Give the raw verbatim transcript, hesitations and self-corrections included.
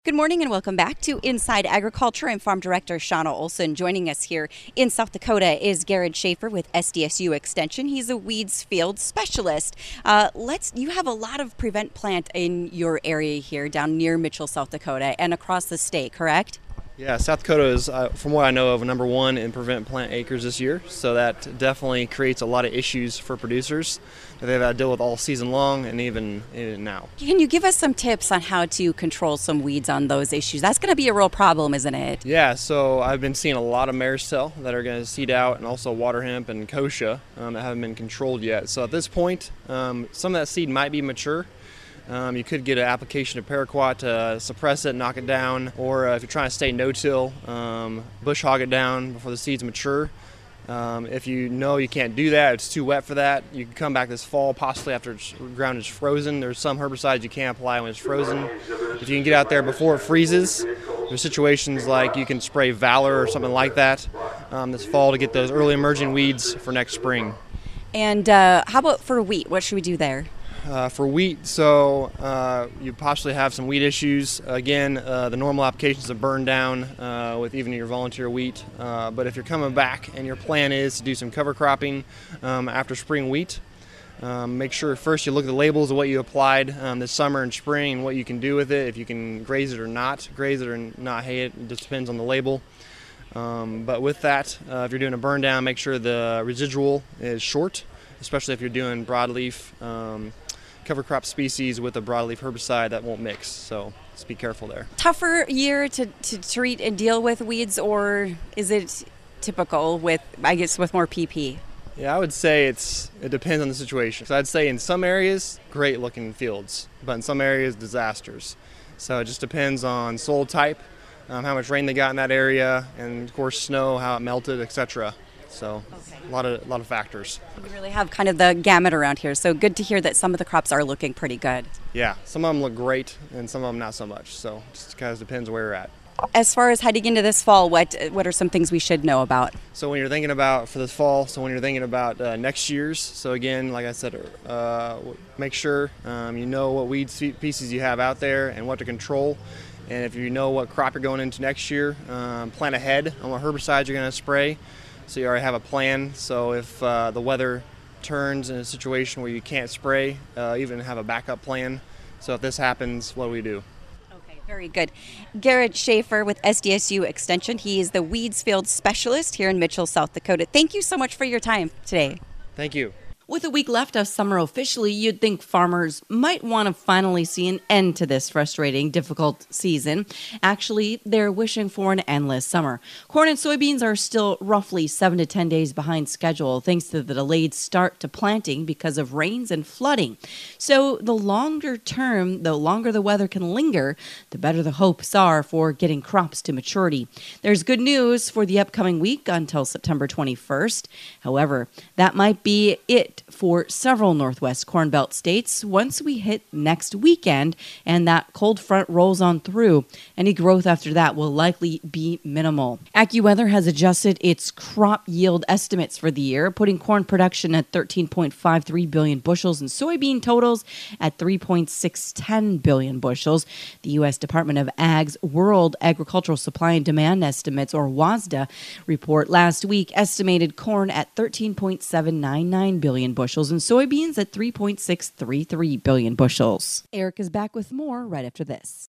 Good morning and welcome back to Inside Agriculture. I'm Farm Director Shauna Olson. Joining us here in South Dakota is Garrett Schaefer with S D S U Extension. He's a weeds field specialist. Uh, let's. You have a lot of prevent plant in your area here down near Mitchell, South Dakota, and across the state, correct? Yeah, South Dakota is, uh, from what I know of, number one in prevent plant acres this year. So that definitely creates a lot of issues for producers that they've had to deal with all season long and even, even now. Can you give us some tips on how to control some weeds on those issues? That's going to be a real problem, isn't it? Yeah, so I've been seeing a lot of mare's tail that are going to seed out, and also water hemp and kochia um, that haven't been controlled yet. So at this point, um, some of that seed might be mature. Um, you could get an application of paraquat to suppress it, knock it down, or uh, if you're trying to stay no-till, um, bush hog it down before the seeds mature. Um, if you know you can't do that, it's too wet for that, you can come back this fall, possibly after the ground is frozen. There's some herbicides you can't apply when it's frozen. If you can get out there before it freezes, there's situations like you can spray Valor or something like that um, this fall to get those early emerging weeds for next spring. And uh, how about for wheat? What should we do there? Uh, for wheat, so uh, you possibly have some wheat issues. Again, uh, the normal applications of burn down uh, with even your volunteer wheat. Uh, but if you're coming back and your plan is to do some cover cropping um, after spring wheat, um, make sure first you look at the labels of what you applied um, this summer and spring and what you can do with it, if you can graze it or not, graze it or not hay it. It just depends on the label. Um, but with that, uh, if you're doing a burn down, make sure the residual is short, especially if you're doing broadleaf um, cover crop species with a broadleaf herbicide that won't mix, so just be careful there. Tougher year to, to treat and deal with weeds, or is it typical with, I guess, with more P P? Yeah, I would say it's it depends on the situation. So I'd say in some areas, great looking fields, but in some areas, disasters. So it just depends on soil type, um, how much rain they got in that area, and of course snow, how it melted, et cetera. So okay. a lot of a lot of factors. We really have kind of the gamut around here. So good to hear that some of the crops are looking pretty good. Yeah, some of them look great and some of them not so much. So it just kind of depends where you're at. As far as heading into this fall, what what are some things we should know about? So when you're thinking about for this fall, so when you're thinking about uh, next year's, so again, like I said, uh, make sure um, you know what weed species you have out there and what to control. And if you know what crop you're going into next year, um, plan ahead on what herbicides you're going to spray. So you already have a plan, so if uh, the weather turns in a situation where you can't spray, uh, even have a backup plan. So if this happens, what do we do? Okay, very good. Garrett Schaefer with S D S U Extension. He is the weeds field specialist here in Mitchell, South Dakota. Thank you so much for your time today. Thank you. With a week left of summer officially, you'd think farmers might want to finally see an end to this frustrating, difficult season. Actually, they're wishing for an endless summer. Corn and soybeans are still roughly seven to ten days behind schedule thanks to the delayed start to planting because of rains and flooding. So the longer term, the longer the weather can linger, the better the hopes are for getting crops to maturity. There's good news for the upcoming week until September twenty-first. However, that might be it for several Northwest Corn Belt states once we hit next weekend and that cold front rolls on through. Any growth after that will likely be minimal. AccuWeather has adjusted its crop yield estimates for the year, putting corn production at thirteen point five three billion bushels and soybean totals at three point six one zero billion bushels. The U S Department of Ag's World Agricultural Supply and Demand Estimates, or WASDA, report last week estimated corn at thirteen point seven nine nine billion bushels and soybeans at three point six three three billion bushels. Eric is back with more right after this.